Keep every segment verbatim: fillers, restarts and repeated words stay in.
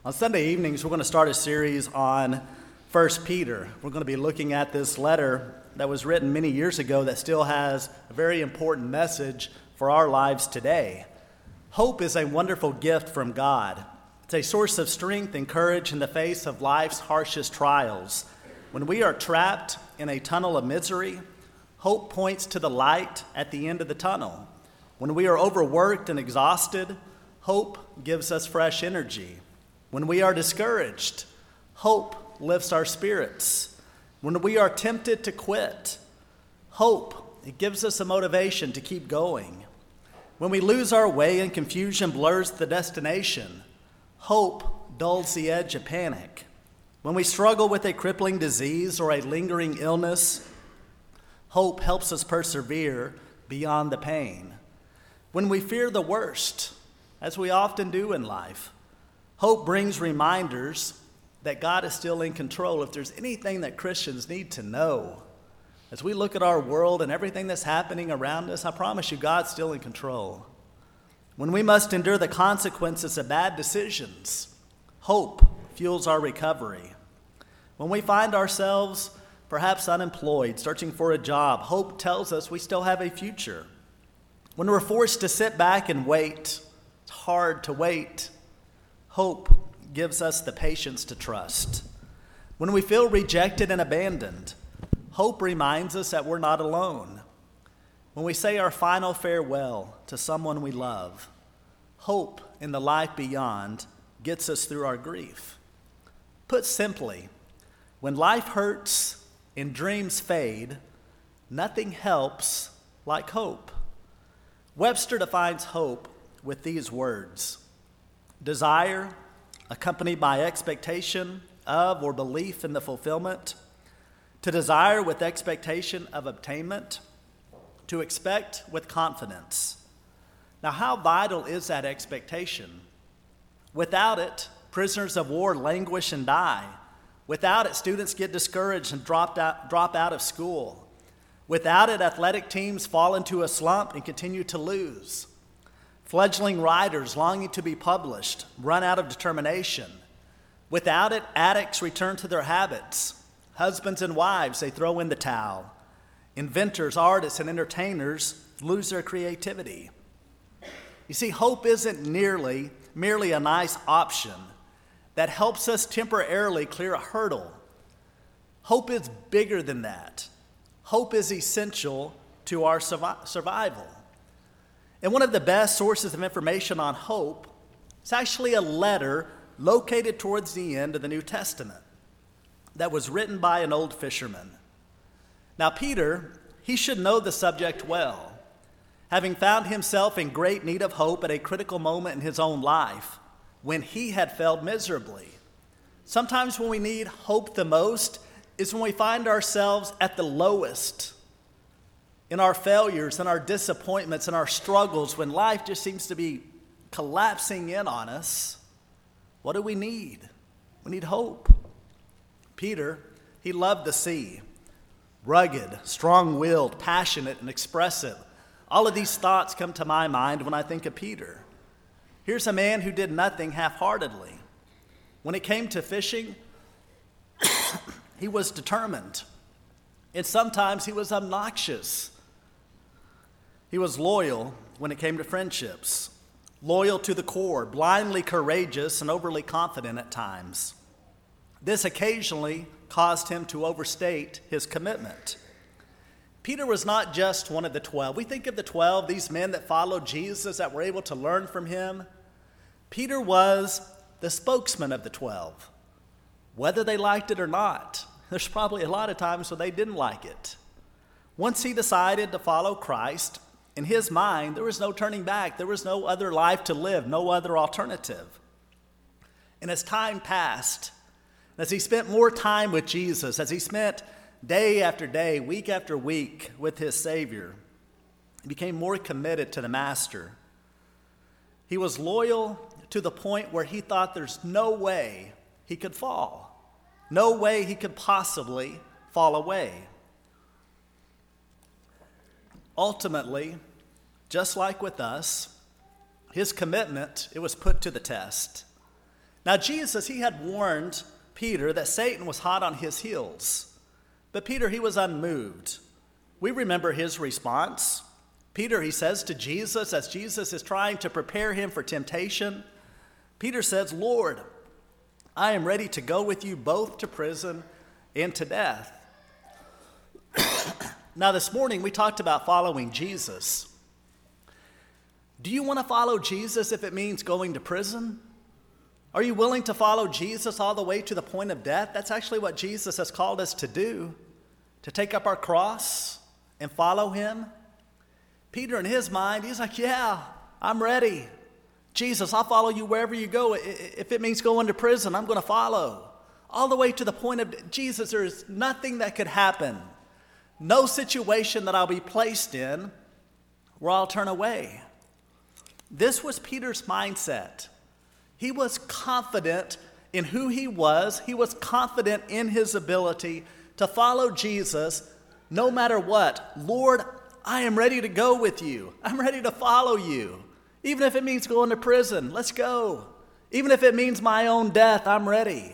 On Sunday evenings, we're going to start a series on First Peter. We're going to be looking at this letter that was written many years ago that still has a very important message for our lives today. Hope is a wonderful gift from God. It's a source of strength and courage in the face of life's harshest trials. When we are trapped in a tunnel of misery, hope points to the light at the end of the tunnel. When we are overworked and exhausted, hope gives us fresh energy. When we are discouraged, hope lifts our spirits. When we are tempted to quit, hope, it gives us a motivation to keep going. When we lose our way and confusion blurs the destination, hope dulls the edge of panic. When we struggle with a crippling disease or a lingering illness, hope helps us persevere beyond the pain. When we fear the worst, as we often do in life, hope brings reminders that God is still in control. If there's anything that Christians need to know, as we look at our world and everything that's happening around us, I promise you God's still in control. When we must endure the consequences of bad decisions, hope fuels our recovery. When we find ourselves perhaps unemployed, searching for a job, hope tells us we still have a future. When we're forced to sit back and wait, it's hard to wait. Hope gives us the patience to trust. When we feel rejected and abandoned, hope reminds us that we're not alone. When we say our final farewell to someone we love, hope in the life beyond gets us through our grief. Put simply, when life hurts and dreams fade, nothing helps like hope. Webster defines hope with these words: desire, accompanied by expectation of or belief in the fulfillment. To desire with expectation of obtainment. To expect with confidence. Now, how vital is that expectation? Without it, prisoners of war languish and die. Without it, students get discouraged and dropped out, drop out of school. Without it, athletic teams fall into a slump and continue to lose. Fledgling writers longing to be published run out of determination. Without it, addicts return to their habits. Husbands and wives, they throw in the towel. Inventors, artists, and entertainers lose their creativity. You see, hope isn't nearly merely a nice option that helps us temporarily clear a hurdle. Hope is bigger than that. Hope is essential to our survi- survival. And one of the best sources of information on hope is actually a letter located towards the end of the New Testament that was written by an old fisherman. Now, Peter, he should know the subject well, having found himself in great need of hope at a critical moment in his own life when he had failed miserably. Sometimes when we need hope the most is when we find ourselves at the lowest, in our failures and our disappointments and our struggles, when life just seems to be collapsing in on us. What do we need? We need hope. Peter, he loved the sea. Rugged, strong-willed, passionate, and expressive. All of these thoughts come to my mind when I think of Peter. Here's a man who did nothing half-heartedly. When it came to fishing, he was determined. And sometimes he was obnoxious. He was loyal when it came to friendships, loyal to the core, blindly courageous and overly confident at times. This occasionally caused him to overstate his commitment. Peter was not just one of the twelve. We think of the twelve, these men that followed Jesus, that were able to learn from him. Peter was the spokesman of the twelve, whether they liked it or not. There's probably a lot of times when they didn't like it. Once he decided to follow Christ, in his mind, there was no turning back. There was no other life to live, no other alternative. And as time passed, as he spent more time with Jesus, as he spent day after day, week after week with his Savior, he became more committed to the Master. He was loyal to the point where he thought there's no way he could fall. No way he could possibly fall away. Ultimately, just like with us, his commitment, it was put to the test. Now, Jesus, he had warned Peter that Satan was hot on his heels. But Peter, he was unmoved. We remember his response. Peter, he says to Jesus, as Jesus is trying to prepare him for temptation, Peter says, "Lord, I am ready to go with you both to prison and to death." Now, this morning we talked about following Jesus. Do you want to follow Jesus if it means going to prison? Are you willing to follow Jesus all the way to the point of death? That's actually what Jesus has called us to do, to take up our cross and follow him. Peter, in his mind, he's like, yeah, I'm ready. Jesus, I'll follow you wherever you go. If it means going to prison, I'm going to follow. All the way to the point of, Jesus, there is nothing that could happen. No situation that I'll be placed in where I'll turn away. This was Peter's mindset. He was confident in who he was. He was confident in his ability to follow Jesus no matter what. Lord, I am ready to go with you. I'm ready to follow you. Even if it means going to prison, let's go. Even if it means my own death, I'm ready.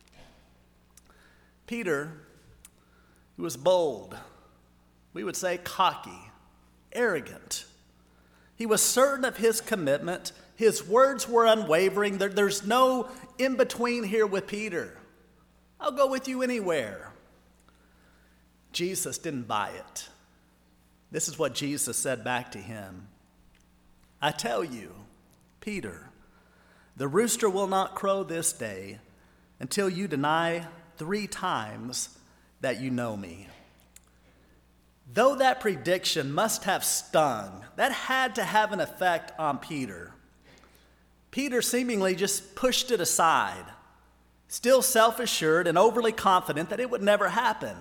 Peter, he was bold. We would say cocky, arrogant. He was certain of his commitment. His words were unwavering. There, there's no in-between here with Peter. I'll go with you anywhere. Jesus didn't buy it. This is what Jesus said back to him. I tell you, Peter, the rooster will not crow this day until you deny three times that you know me. Though that prediction must have stung, that had to have an effect on Peter. Peter seemingly just pushed it aside, still self-assured and overly confident that it would never happen.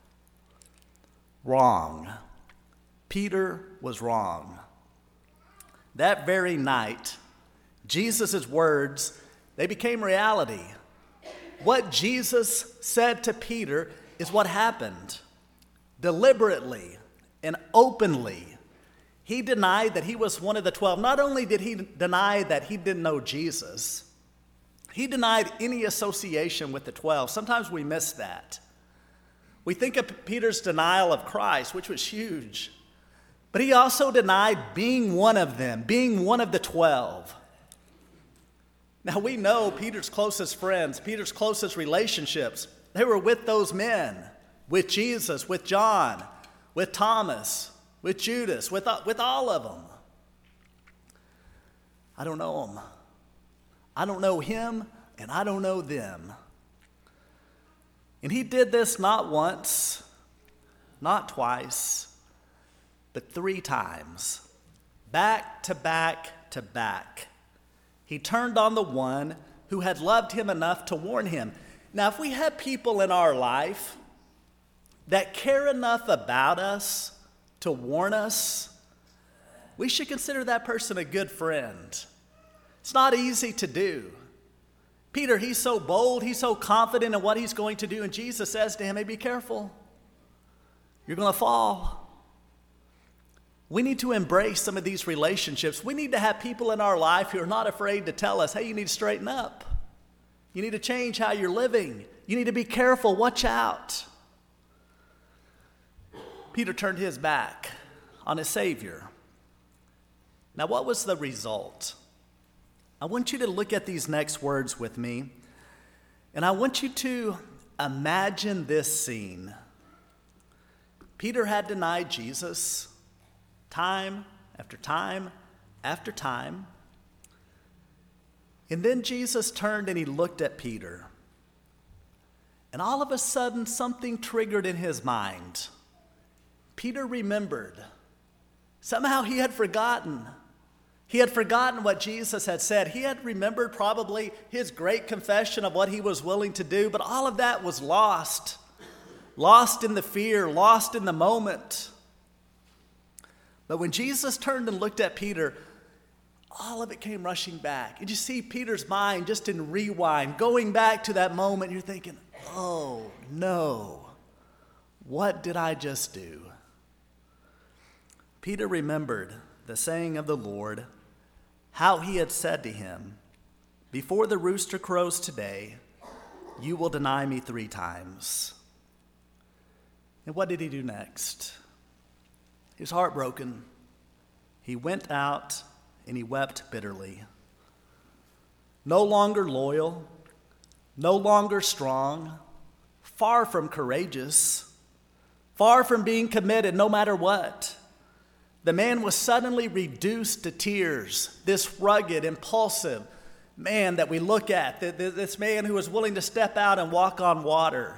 Wrong. Peter was wrong. That very night, Jesus' words, they became reality. What Jesus said to Peter is what happened. Deliberately and openly, he denied that he was one of the twelve. Not only did he deny that he didn't know Jesus, he denied any association with the twelve. Sometimes we miss that. We think of Peter's denial of Christ, which was huge. But he also denied being one of them, being one of the twelve. Now we know Peter's closest friends, Peter's closest relationships, they were with those men, with Jesus, with John, with Thomas, with Judas, with, with all of them. I don't know them. I don't know him, and I don't know them. And he did this not once, not twice, but three times, back to back to back. He turned on the one who had loved him enough to warn him. Now, if we have people in our life that care enough about us to warn us, we should consider that person a good friend. It's not easy to do. Peter, he's so bold, he's so confident in what he's going to do, and Jesus says to him, hey, be careful. You're going to fall. We need to embrace some of these relationships. We need to have people in our life who are not afraid to tell us, hey, you need to straighten up. You need to change how you're living. You need to be careful. Watch out. Peter turned his back on his Savior. Now, what was the result? I want you to look at these next words with me, and I want you to imagine this scene. Peter had denied Jesus time after time after time. And then Jesus turned and he looked at Peter. And all of a sudden, something triggered in his mind. Peter remembered. Somehow he had forgotten. He had forgotten what Jesus had said. He had remembered probably his great confession of what he was willing to do, but all of that was lost. Lost in the fear, lost in the moment. But when Jesus turned and looked at Peter, all of it came rushing back. And you see Peter's mind just in rewind, going back to that moment. You're thinking, oh no, what did I just do? Peter remembered the saying of the Lord, how he had said to him, before the rooster crows today, you will deny me three times. And what did he do next? He was heartbroken. He went out and he wept bitterly. No longer loyal, no longer strong, far from courageous, far from being committed no matter what. The man was suddenly reduced to tears, this rugged, impulsive man that we look at, this man who was willing to step out and walk on water.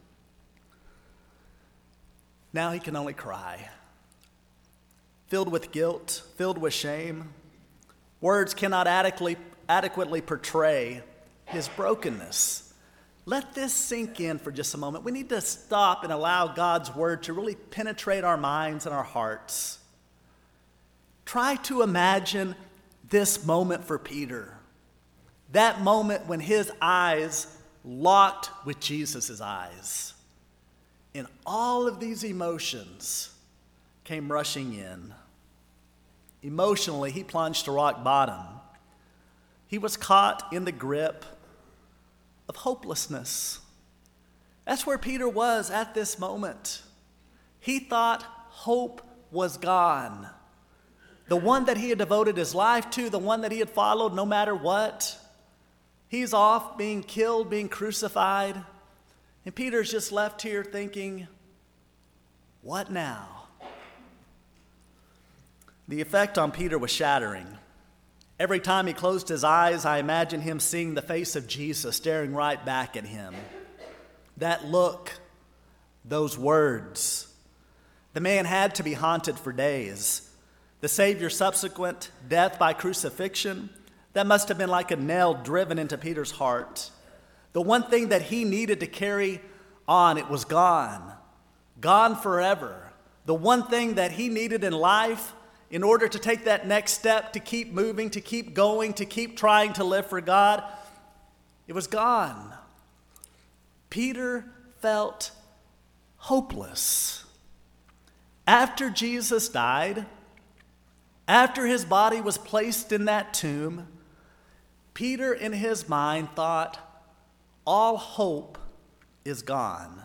Now he can only cry, filled with guilt, filled with shame. Words cannot adequately, adequately portray his brokenness. Let this sink in for just a moment. We need to stop and allow God's word to really penetrate our minds and our hearts. Try to imagine this moment for Peter. That moment when his eyes locked with Jesus' eyes. And all of these emotions came rushing in. Emotionally, he plunged to rock bottom. He was caught in the grip of hopelessness. That's where Peter was at this moment. He thought hope was gone. The one that he had devoted his life to, the one that he had followed no matter what, he's off being killed, being crucified. And Peter's just left here thinking, what now? The effect on Peter was shattering. Every time he closed his eyes, I imagine him seeing the face of Jesus staring right back at him. That look, those words. The man had to be haunted for days. The Savior's subsequent death by crucifixion, that must have been like a nail driven into Peter's heart. The one thing that he needed to carry on, it was gone. Gone forever. The one thing that he needed in life in order to take that next step, to keep moving, to keep going, to keep trying to live for God, it was gone. Peter felt hopeless. After Jesus died, after his body was placed in that tomb, Peter in his mind thought, all hope is gone.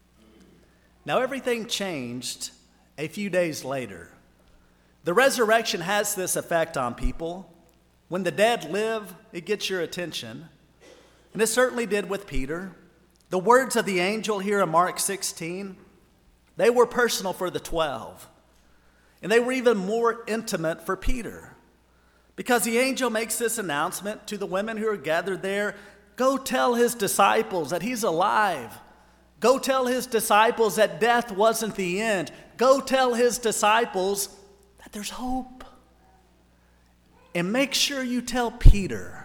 Now everything changed a few days later. The resurrection has this effect on people. When the dead live, it gets your attention. And it certainly did with Peter. The words of the angel here in Mark sixteen, they were personal for the twelve. And they were even more intimate for Peter. Because the angel makes this announcement to the women who are gathered there, go tell his disciples that he's alive. Go tell his disciples that death wasn't the end. Go tell his disciples that there's hope. And make sure you tell Peter.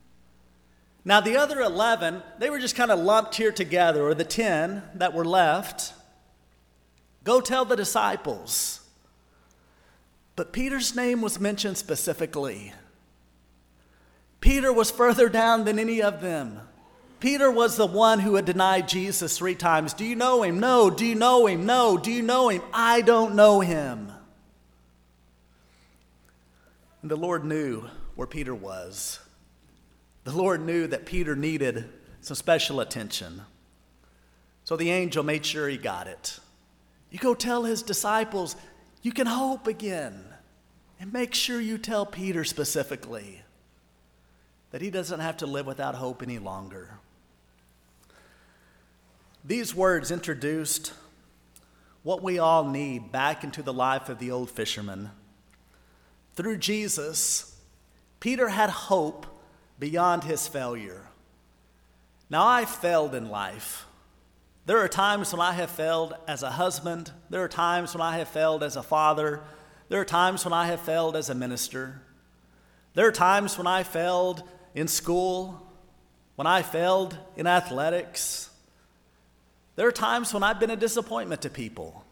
Now the other eleven, they were just kind of lumped here together, or the ten that were left. Go tell the disciples. But Peter's name was mentioned specifically. Peter was further down than any of them. Peter was the one who had denied Jesus three times. Do you know him? No. Do you know him? No. Do you know him? I don't know him. And the Lord knew where Peter was. The Lord knew that Peter needed some special attention. So the angel made sure he got it. You go tell his disciples, you can hope again. And make sure you tell Peter specifically that he doesn't have to live without hope any longer. These words introduced what we all need back into the life of the old fisherman. Through Jesus, Peter had hope beyond his failure. Now, I've failed in life. There are times when I have failed as a husband. There are times when I have failed as a father. There are times when I have failed as a minister. There are times when I failed in school, when I failed in athletics. There are times when I've been a disappointment to people.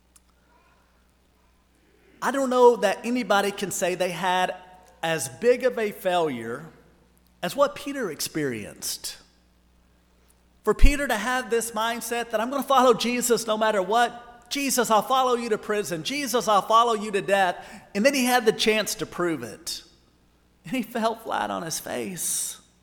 I don't know that anybody can say they had as big of a failure as what Peter experienced. For Peter to have this mindset that I'm going to follow Jesus no matter what. Jesus, I'll follow you to prison. Jesus, I'll follow you to death. And then he had the chance to prove it. And he fell flat on his face.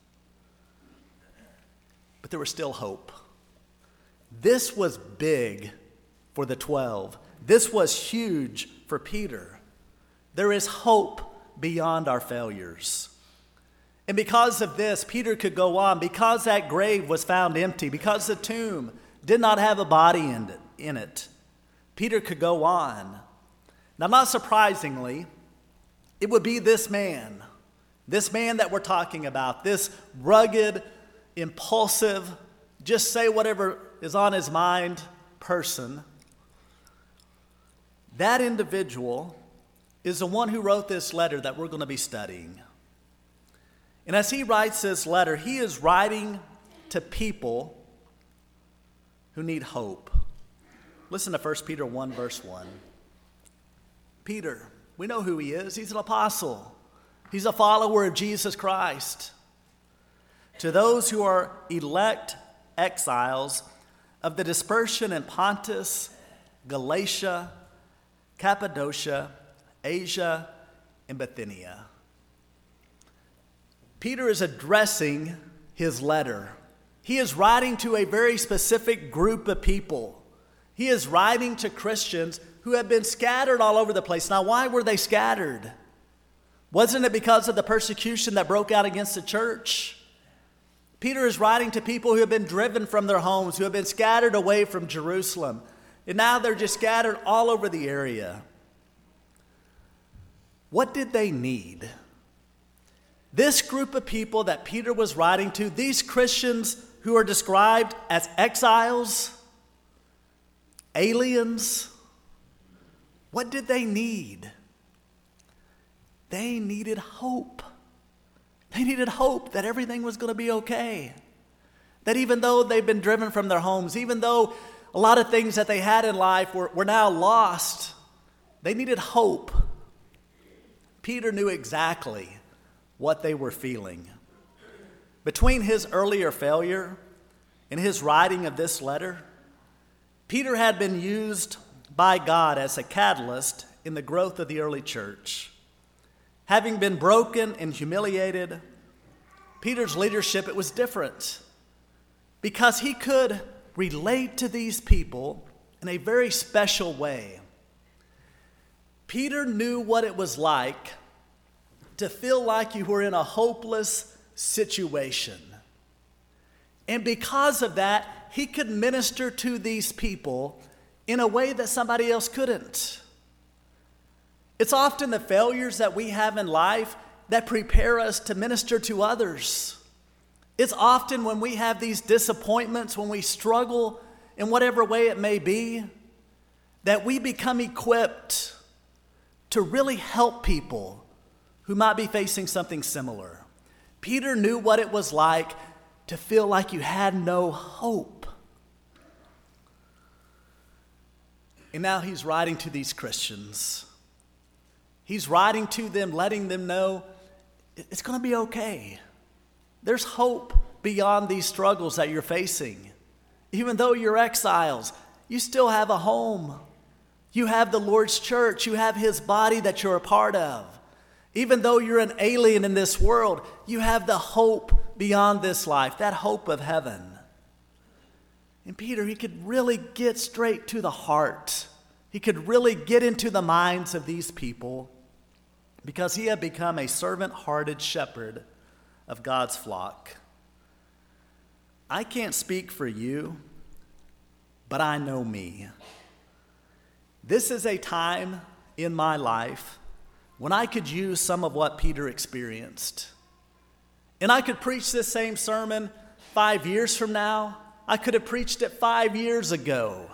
but there was still hope. This was big for the twelve. This was huge for Peter. There is hope beyond our failures. And because of this, Peter could go on. Because that grave was found empty, because the tomb did not have a body in it, in it, Peter could go on. Now, not surprisingly, it would be this man, this man that we're talking about, this rugged, impulsive, just say whatever is on his mind person. That individual is the one who wrote this letter that we're going to be studying. And as he writes this letter, he is writing to people who need hope. Listen to First Peter one, verse one. Peter, we know who he is. He's an apostle. He's a follower of Jesus Christ. To those who are elect exiles of the dispersion in Pontus, Galatia, Cappadocia, Asia, and Bithynia. Peter is addressing his letter. He is writing to a very specific group of people. He is writing to Christians who have been scattered all over the place. Now, why were they scattered? Wasn't it because of the persecution that broke out against the church? Peter is writing to people who have been driven from their homes, who have been scattered away from Jerusalem. And now they're just scattered all over the area. What did they need? This group of people that Peter was writing to, these Christians who are described as exiles, aliens, what did they need? They needed hope. They needed hope that everything was going to be okay. That even though they've been driven from their homes, even though a lot of things that they had in life were, were now lost, they needed hope. Peter knew exactly what they were feeling. Between his earlier failure and his writing of this letter, Peter had been used by God as a catalyst in the growth of the early church. Having been broken and humiliated, Peter's leadership, it was different because he could relate to these people in a very special way. Peter knew what it was like to feel like you were in a hopeless situation. And because of that, he could minister to these people in a way that somebody else couldn't. It's often the failures that we have in life that prepare us to minister to others. It's often when we have these disappointments, when we struggle in whatever way it may be, that we become equipped to really help people who might be facing something similar. Peter knew what it was like to feel like you had no hope. And now he's writing to these Christians. He's writing to them, letting them know it's going to be okay. There's hope beyond these struggles that you're facing. Even though you're exiles, you still have a home. You have the Lord's church. You have his body that you're a part of. Even though you're an alien in this world, you have the hope beyond this life, that hope of heaven. And Peter, he could really get straight to the heart. He could really get into the minds of these people because he had become a servant-hearted shepherd of God's flock. I can't speak for you, but I know me. This is a time in my life when I could use some of what Peter experienced. And I could preach this same sermon five years from now. I could have preached it five years ago.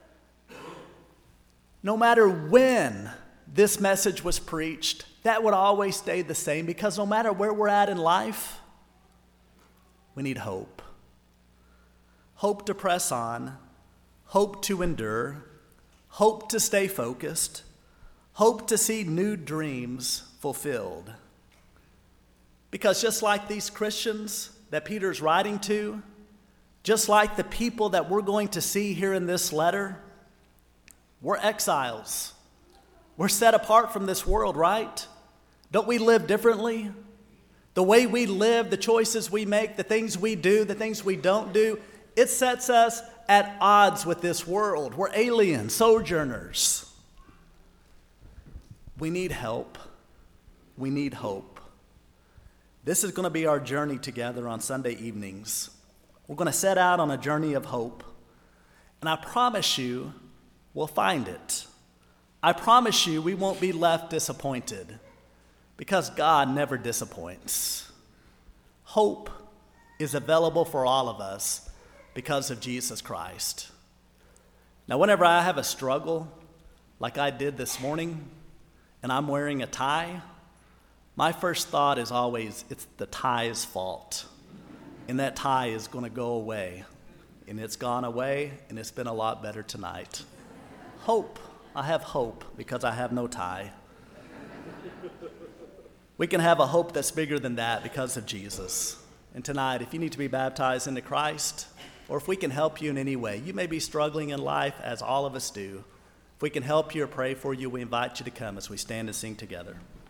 No matter when this message was preached, that would always stay the same because no matter where we're at in life, we need hope. Hope to press on, hope to endure, hope to stay focused, hope to see new dreams fulfilled. Because just like these Christians that Peter's writing to, just like the people that we're going to see here in this letter, we're exiles. We're set apart from this world, right? Don't we live differently? The way we live, the choices we make, the things we do, the things we don't do, it sets us at odds with this world. We're aliens, sojourners. We need help. We need hope. This is going to be our journey together on Sunday evenings. We're going to set out on a journey of hope. And I promise you, we'll find it. I promise you, we won't be left disappointed because God never disappoints. Hope is available for all of us because of Jesus Christ. Now, whenever I have a struggle like I did this morning and I'm wearing a tie, my first thought is always, it's the tie's fault. And that tie is going to go away. And it's gone away, and it's been a lot better tonight. Hope. I have hope because I have no tie. We can have a hope that's bigger than that because of Jesus. And tonight, if you need to be baptized into Christ, or if we can help you in any way, you may be struggling in life as all of us do. If we can help you or pray for you, we invite you to come as we stand and sing together.